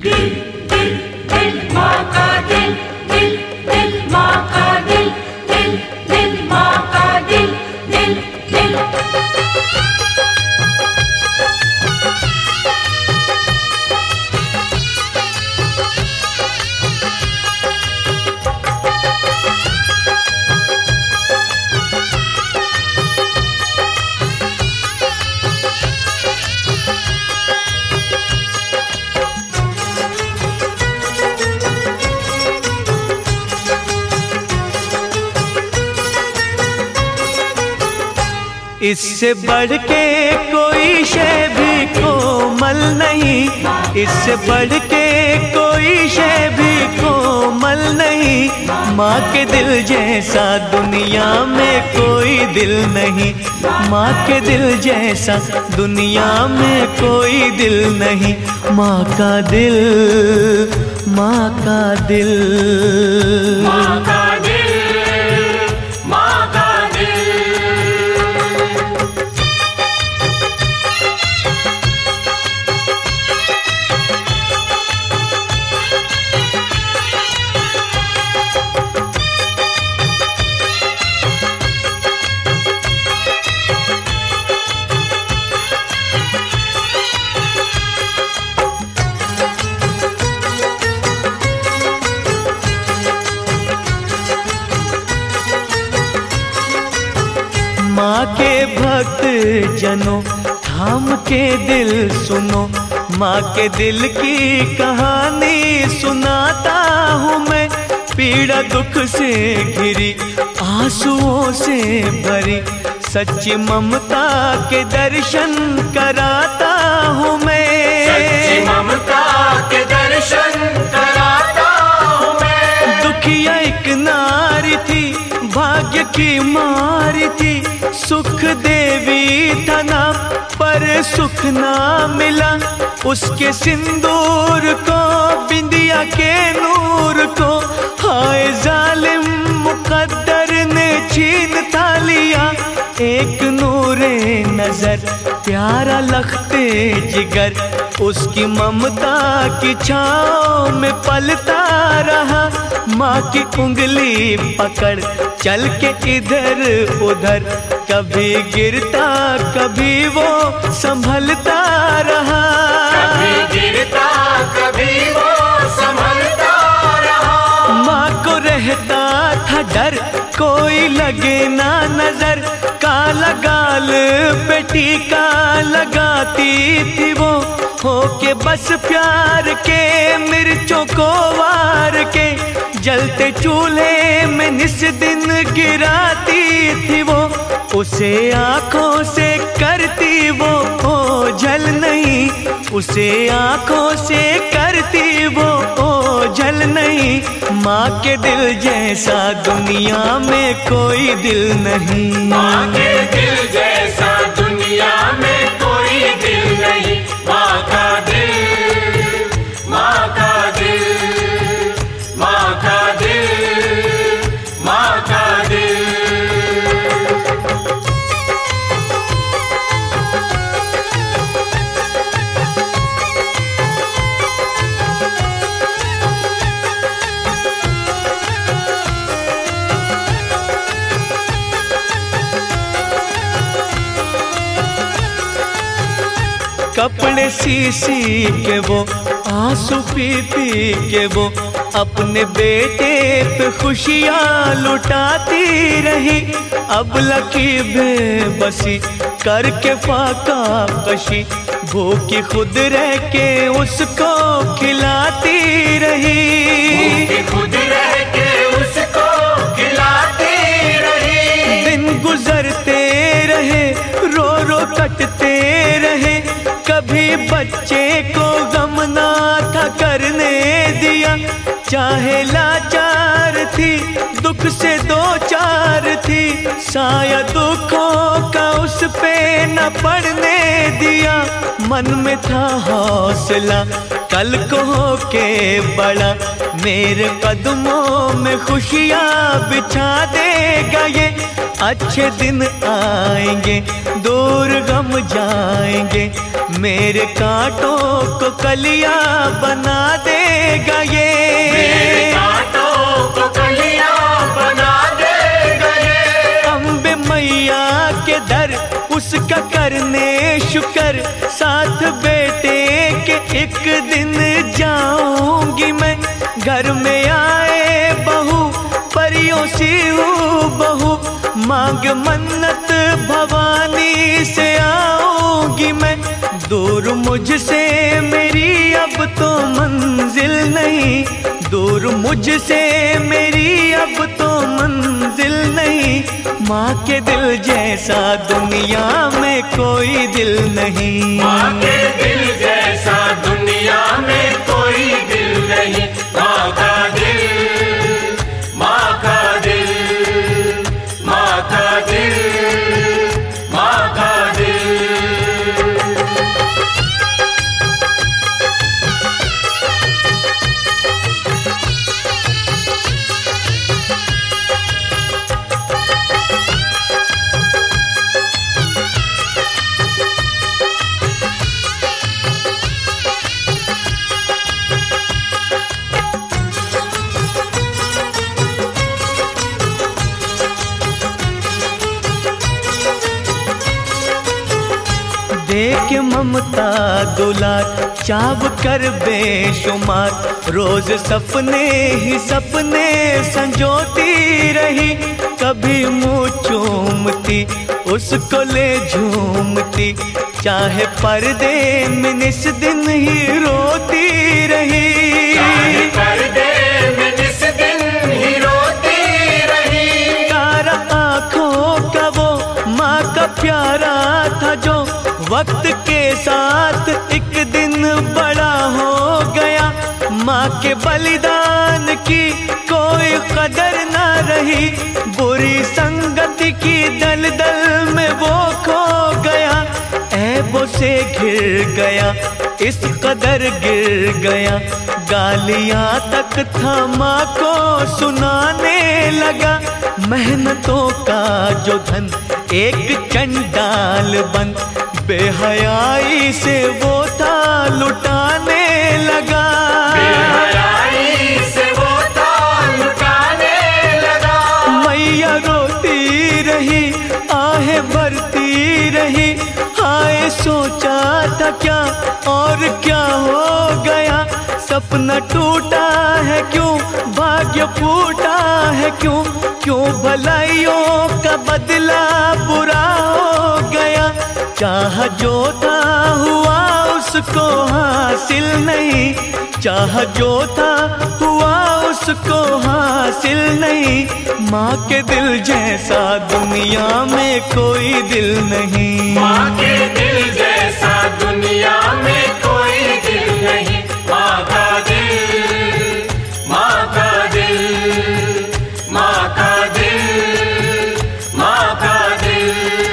दिल दिल दिल माँ का दिल, दिल दिल माँ का दिल, दिल दिल माँ का दिल, दिल दिल। इससे बढ़ के कोई शय भी कोमल नहीं, इससे बढ़ के कोई शय भी कोमल नहीं। माँ के दिल जैसा दुनिया में कोई दिल नहीं, माँ के दिल जैसा दुनिया में कोई दिल नहीं। माँ का दिल, माँ का दिल, माँ का दिल, माँ का दिल। माँ के भक्त जनों थाम के दिल सुनो, माँ के दिल की कहानी सुनाता हूँ मैं। पीड़ा दुख से घिरी आंसुओं से भरी सच्ची ममता के दर्शन कराता हूँ मैं। सच्ची ममता के दर्शन कराता हूँ मैं। दुखिया एक नारी थी, भाग्य की मारी थी, सुख देवी था नाम पर सुख ना मिला। उसके सिंदूर को बिंदिया के नूर को हाय जालिम मुकद्दर ने छीन था लिया। एक नूरे नजर प्यारा लखते जिगर उसकी ममता की छाँव में पलता रहा। माँ की उंगली पकड़ चल के इधर उधर, कभी गिरता कभी वो संभलता रहा। कभी गिरता कभी वो संभलता रहा। माँ को रहता था डर कोई लगे ना नजर, काला गाल पे टीका लगाती थी वो, होके बस प्यार के मिर्चों को वार के जलते चूल्हे में निस दिन गिराती थी वो। उसे आंखों से करती वो ओझल नहीं, उसे आंखों से करती वो ओझल नहीं। माँ के दिल जैसा दुनिया में कोई दिल नहीं, माँ के दिल जैसा दुनिया में कोई दिल नहीं। माँ का दिल, माँ का दिल, माँ का दिल, माँ का दिल। कपड़े सी सी के वो आंसू पी पी के वो अपने बेटे पे खुशियाँ लुटाती रही। अब लकी बेबसी करके फाका कशी भूखी खुद रह के उसको खिलाती रही। भूखी खुद रह के उसको खिलाती रही। दिन गुजरते रहे रो रो कटते रहे, कभी बच्चे को गम ना था करने दिया। चाहे लाचार थी दुख से दो चार थी, साया दुखों का उस पे न पड़ने दिया। मन में था हौसला कल को होके बड़ा, मेरे कदमों में खुशियाँ बिछा देगा ये। अच्छे दिन आएंगे दूर गम जाएंगे, मेरे कांटों को कलियां बना देगा ये, मेरे कांटों को कलियां बना देगा ये। अम्बे मैया के दर उसका करने शुक्र, साथ बेटे के एक दिन जाऊंगी मैं। घर में आए बहू परियों सी हूँ बहू, मांग मन्नत भवानी से आऊंगी मैं। दूर मुझसे मेरी अब तो मंजिल नहीं, दूर मुझसे मेरी अब तो मंजिल नहीं। माँ के दिल जैसा दुनिया में कोई दिल नहीं, माँ के दिल जैसा दुनिया में कोई दिल नहीं। माँ का दिल, माँ का दिल, माँ का दिल, माँ का दिल। देख ममता दुलार चाव कर बेशुमार, रोज सपने ही सपने संजोती रही। कभी मुँह चूमती उसको ले झूमती, चाहे पर्दे में निस दिन ही रोती रही, चाहे पर्दे में निस दिन ही रोती रही। तारा आँखों का वो माँ का प्यारा था जो वक्त के साथ एक दिन बड़ा हो गया। माँ के बलिदान की कोई कदर ना रही, बुरी संगति की दलदल में वो खो गया। ऐबों से घिर गया इस कदर गिर गया, गालियाँ तक था माँ को सुनाने लगा। मेहनतों का जो धन एक चंडाल बन, बेहयाई से वो था लुटाने लगा, बेहयाई से वो था लुटाने लगा। मैया रोती रही आहें भरती रही, हाय सोचा था क्या और क्या हो गया। सपना टूटा है क्यों, भाग्य फूटा है क्यों, क्यों भलाइयों का बदला बुरा हो गया। चाह जो था हुआ उसको हासिल नहीं, चाह जो था हुआ उसको हासिल नहीं। माँ के दिल जैसा दुनिया में कोई दिल नहीं, माँ के दिल जैसा दुनिया में कोई दिल नहीं। माँ का दिल, माँ का दिल, माँ का दिल, माँ का दिल।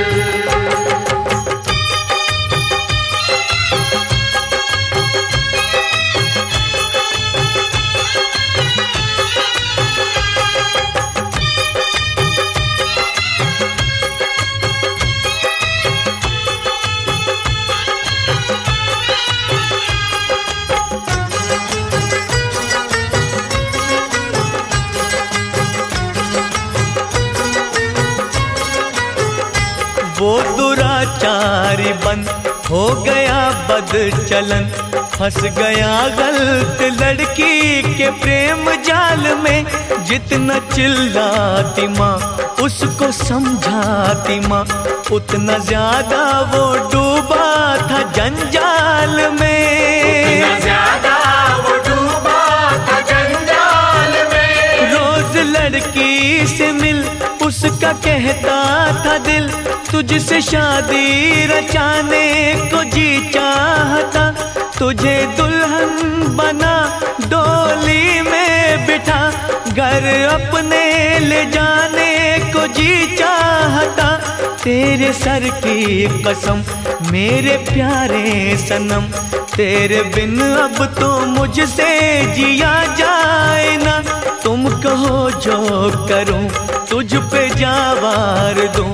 वो दुराचारी बन हो गया बद चलन, फंस गया गलत लड़की के प्रेम जाल में। जितना चिल्लाती माँ उसको समझाती माँ, उतना ज्यादा वो डूबा था जंजाल में, उतना ज्यादा वो डूबा था जंजाल में। रोज लड़की से मिल उसका कहता था दिल, तुझसे शादी रचाने को जी चाहता। तुझे दुल्हन बना डोली में बिठा, घर अपने ले जाने को जी चाहता। तेरे सर की कसम मेरे प्यारे सनम, तेरे बिन अब तो मुझसे जिया जाए ना। तुम कहो जो करूं तुझ पे जावार दूं,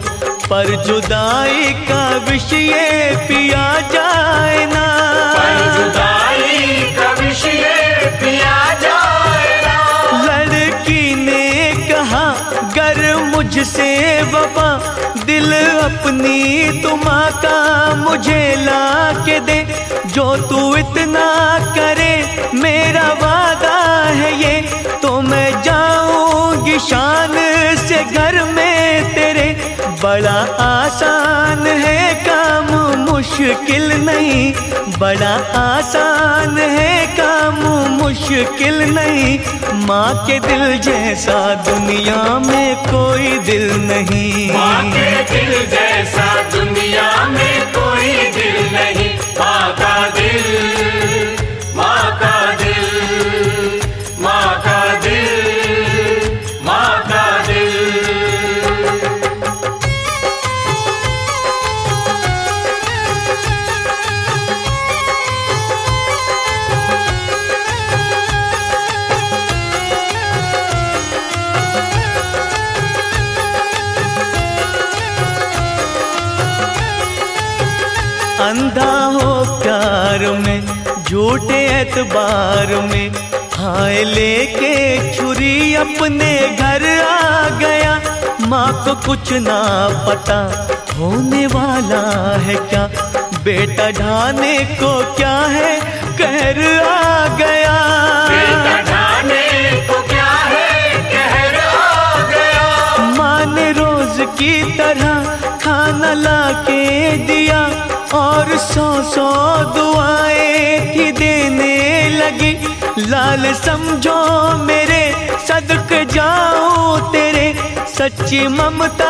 पर जुदाई का विषय पिया जाए ना, पर जुदाई का विषय पिया जाए ना। लड़की ने कहा गर मुझसे वफा दिल अपनी तुमा का मुझे ला के दे, जो तू इतना करे मेरा वादा है ये, तो मैं जाऊंगी शान से घर में तेरे। बड़ा आसान है काम मुश्किल नहीं, बड़ा आसान है काम मुश्किल नहीं, माँ के दिल जैसा दुनिया में कोई दिल नहीं। माँ के दिल जैसा दुनिया में कोई दिल नहीं। माँ का दिल, माँ का दिल, माँ का दिल, माँ का दिल। अंधा हो प्यार में झूठे एतबार में, हाय लेके छुरी अपने घर आ गया। माँ को कुछ ना पता होने वाला है क्या, बेटा ढाने को क्या है कहर आ गया। बेटा ढाने को क्या है कहर आ गया। माँ ने रोज की तरह खाना ला के दिया और 100-100 दुआएं थी देने लगी। लाल समझो मेरे सदक जाऊं तेरे, सच्ची ममता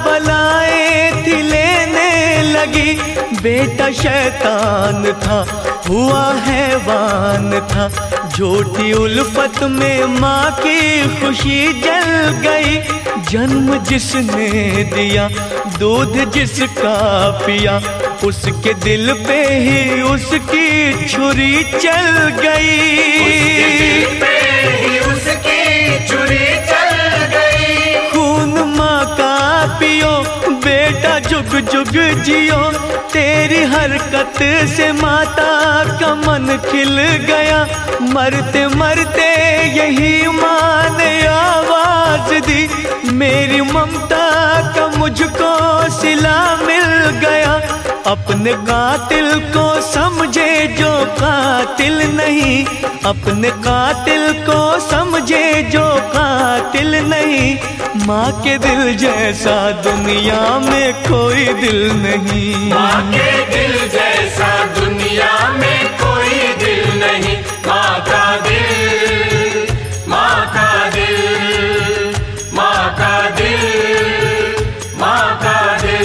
बलाएं थी लेने लगी। बेटा शैतान था हुआ हैवान था, झूठी उल्फत में माँ की खुशी जल गई। जन्म जिसने दिया दूध जिसका पिया, उसके दिल पे ही उसकी छुरी चल गई। उसके दिल पे ही उसकी छुरी चल गई। खून माँ का पियो बेटा जुग जुग जियो, तेरी हरकत से माता का मन खिल गया। मरते मरते यही माँ ने आवाज दी, मेरी ममता का मुझको सिला मिल गया। अपने कातिल को समझे जो कातिल नहीं, अपने कातिल को समझे जो कातिल नहीं, माँ के दिल जैसा दुनिया में कोई दिल नहीं। माँ के दिल जैसा दुनिया में कोई दिल नहीं। माँ का दिल, माँ का दिल, माँ का दिल, माँ का दिल।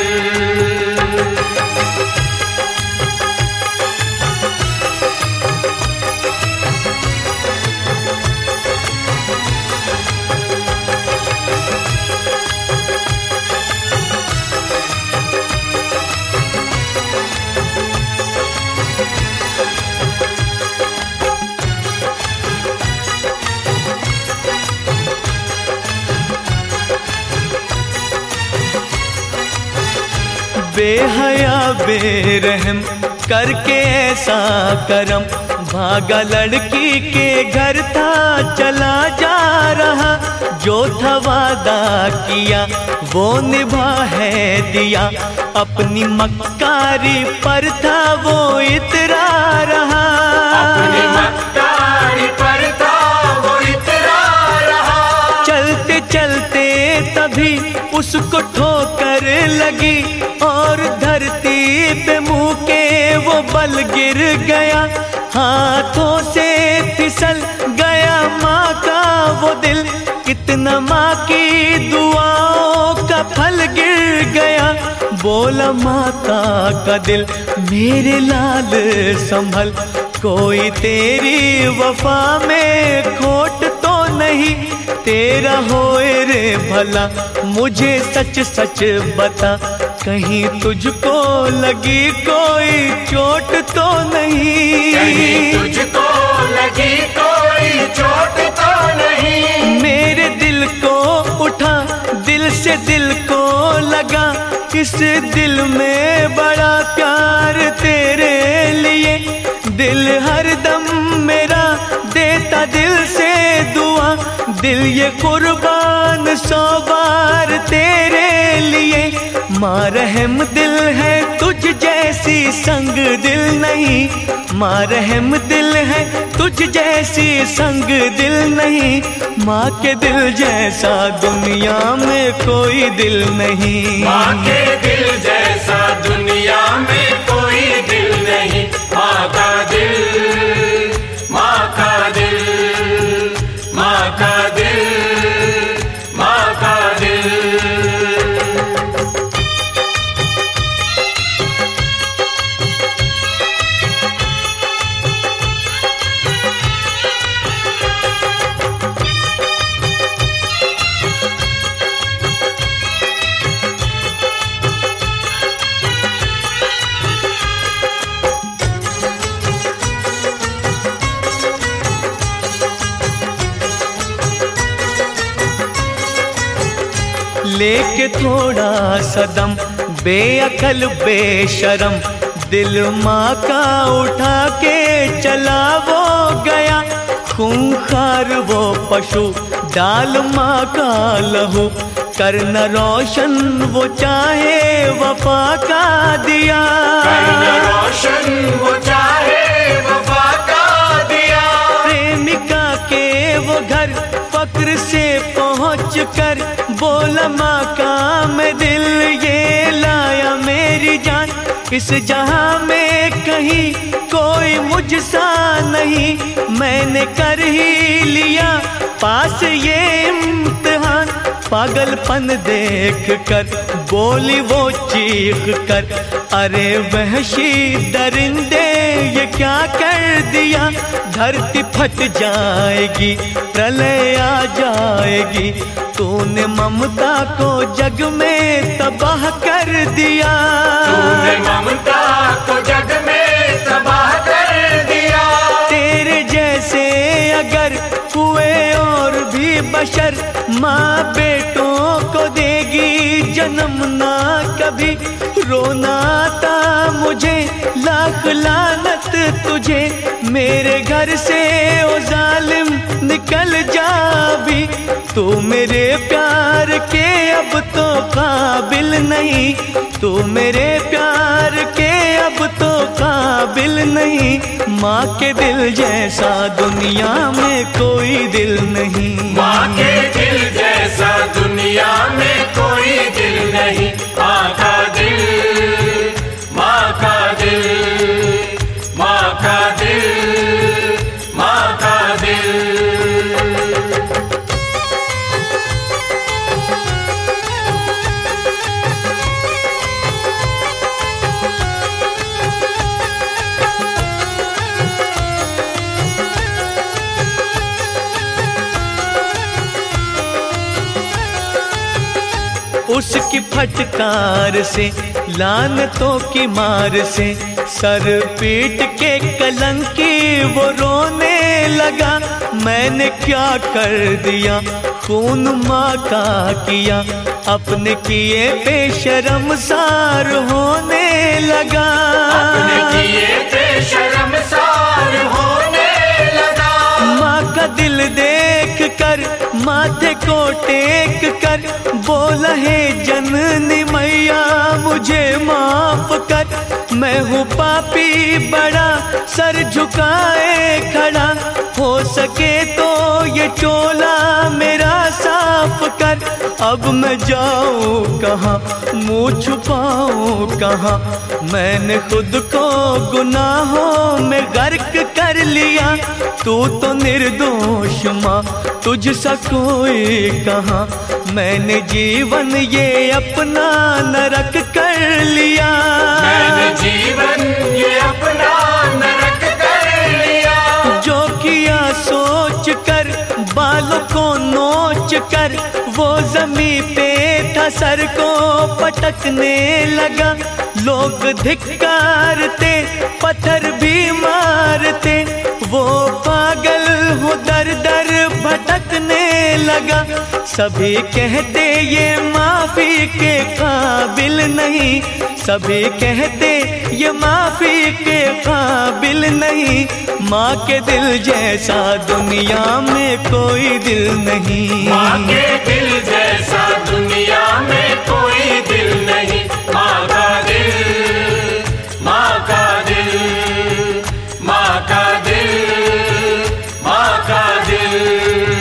बेहया बेरहम करके ऐसा करम, भागा लड़की के घर था चला जा रहा। जो था वादा किया वो निभा है दिया, अपनी मक्कारी पर था वो इतरा रहा। अपनी मक्कारी पर था वो इतरा रहा। चलते चलते तभी उसको ठोकर लगी और धरती पे मुँह के वो बल गिर गया। हाथों से फिसल गया माँ का वो दिल, कितना माँ की दुआओं का फल गिर गया। बोला माता का दिल मेरे लाल संभल, कोई तेरी वफा में खोट तो नहीं, तेरा होए रे भला मुझे सच सच बता, कहीं तुझको लगी कोई चोट तो नहीं। कहीं तुझको लगी कोई चोट तो नहीं। मेरे दिल को उठा दिल से दिल को लगा, इस दिल में बड़ा प्यार तेरे लिए, दिल हर दम मेरा देता दिल से दुआ, दिल ये कुर्बान 100 बार तेरे लिए। माँ रहम दिल है तुझ जैसी संग दिल नहीं, माँ रहम दिल है तुझ जैसी संग दिल नहीं, माँ के दिल जैसा दुनिया में कोई दिल नहीं। माँ के दिल जैसा दुनिया में कोई दिल नहीं। माँ का दिल, माँ का दिल, माँ का दिल, माँ का दिल। लेके थोड़ा सदम बेअकल बेशरम, दिल माँ का उठा के चला वो गया, खूंखार वो पशु डाल माँ का लहू, करना रोशन वो चाहे वफा का दिया, करना रोशन वो चाहे वफा का दिया। प्रेमिका के वो घर फक्र से पहुँच कर बोला माँ का मैं दिल ये लाया मेरी जान, इस जहां में कहीं कोई मुझसा नहीं, मैंने कर ही लिया पास ये इम्तिहान। पागलपन देख कर बोली वो चीख कर, अरे वहशी दरिंदे ये क्या कर दिया, धरती फट जाएगी प्रलय आ जाएगी, तूने ममता को जग में तबाह कर दिया, तूने ममता को जग में तबाह कर दिया। तेरे जैसे अगर हुए और भी बशर, माँ बेटों को देगी जन्म ना कभी, रोना था मुझे लाख लानत तुझे, मेरे घर से ओ जालिम निकल जा भी, तू मेरे प्यार के अब तो काबिल नहीं, तू मेरे प्यार के अब तो काबिल नहीं, माँ के दिल जैसा दुनिया में कोई दिल नहीं। माँ के दिल जैसा दुनिया में कोई दिल नहीं। माँ का दिल, माँ का दिल, माँ का दिल, माँ का दिल। उसकी फटकार से लानतों की मार से सर पीट के कलंकी वो रोने लगा, मैंने क्या कर दिया खून माँ का किया, अपने किए बेशर्मसार होने लगा, अपने किए बेशर्मसार होने लगा। माँ का दिल देख कर माथे को टेक कर बोला है जननी मैया मुझे माफ कर, मैं हूँ पापी बड़ा सर झुकाए खड़ा, हो सके तो ये चोला मेरा साफ कर, अब मैं जाऊँ कहाँ मुँह छुपाऊँ कहाँ, मैंने खुद को गुनाहों में गर्क कर लिया, तू तो निर्दोष माँ तुझसा कोई कहाँ, मैंने जीवन ये अपना नरक कर लिया, मैंने जीवन ये अपना नरक कर लिया। जो किया सोच कर बालों को नोच कर, वो जमी पे था सर को पटकने लगा, लोग धिक्कारते पत्थर भी मारते, वो पागल हो दर दर भटकने लगा। सभी कहते ये माफी के काबिल नहीं, सभी कहते ये माफी के काबिल नहीं। माँ के दिल जैसा दुनिया में कोई दिल नहीं। माँ के दिल जैसा दुनिया में कोई दिल नहीं। माँ का दिल, माँ का दिल, माँ का दिल, माँ का दिल।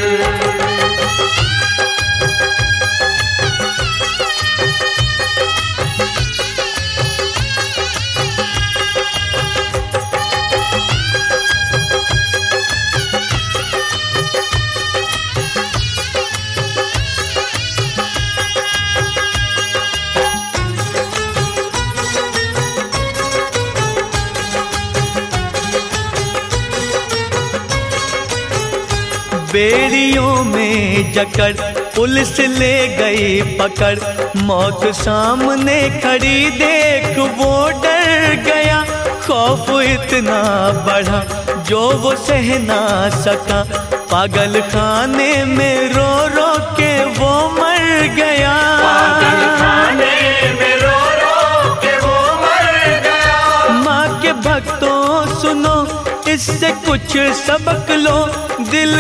बेड़ियों में जकड़ पुलिस ले गई पकड़। मौत सामने खड़ी देख वो डर गया। खौफ इतना बढ़ा जो वो सह ना सका। पागल खाने में रो रो के वो मर गया। पागल खाने में रो रो के वो मर गया। माँ के भक्तों सुनो इससे कुछ सबक लो। दिल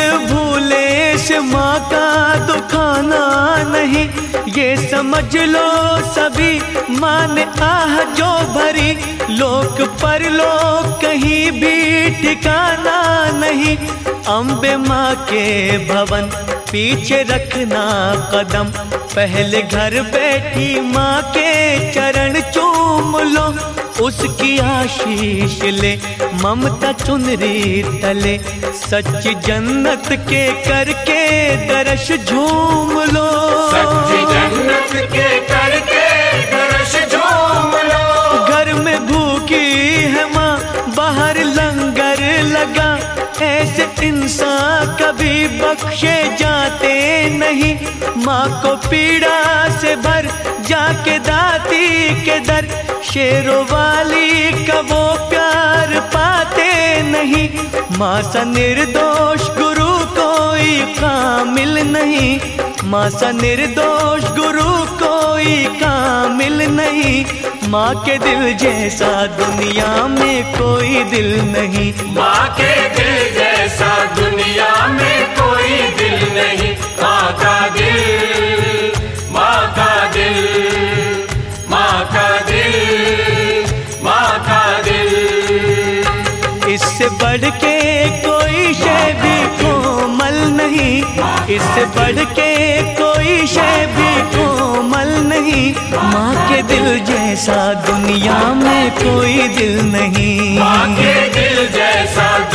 भूले से माँ का दुखाना नहीं, ये समझ लो सभी माँ ने आह जो भरी। लोक परलोक कहीं भी ठिकाना नहीं। अम्बे माँ के भवन पीछे रखना कदम। पहले घर बैठी माँ के चरण चूम लो। उसकी आशीष ले ममता चुनरी तले। सच्ची जन्नत के करके दर्श झूम लो। सच्ची जन्नत के करके दर्श झूम लो। घर में भूखी है माँ बाहर लंगर लगा। ऐसे इंसान कभी बख्शे जाते नहीं। माँ को पीड़ा से भर जाके दाती के दर। शेरों वाली का वो प्यार पाते नहीं। माँ सा निर्दोष गुरु कोई कामिल नहीं। माँ सा निर्दोष गुरु कोई कामिल नहीं। माँ के दिल जैसा दुनिया में कोई दिल नहीं। माँ के दिल जैसा दुनिया में कोई दिल नहीं। माँ का दिल, माँ का दिल, माँ का दिल, माँ का दिल। इससे बढ़ के कोई शय भी कोमल नहीं। इससे बढ़ के कोई शय भी कोमल नहीं। माँ के दिल जैसा दुनिया में कोई दिल नहीं। माँ के दिल जैसा